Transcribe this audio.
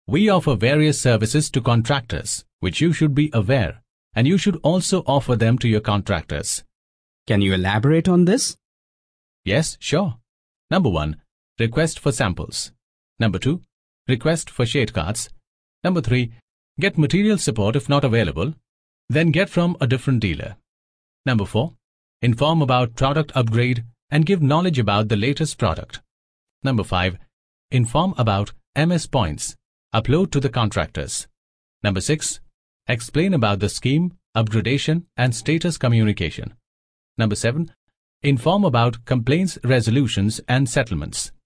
We offer various services to contractors, which you should be aware, and you should also offer them to your contractors. Can you elaborate on this? Yes, sure. Number 1, request for samples. Number 2, request for shade cards. Number 3, get material support if not available, then get from a different dealer. Number 4, inform about product upgrade and give knowledge about the latest product. Number 5, inform about MS points, upload to the contractors. Number 6, explain about the scheme, upgradation and status communication. Number 7, inform about complaints resolutions and settlements.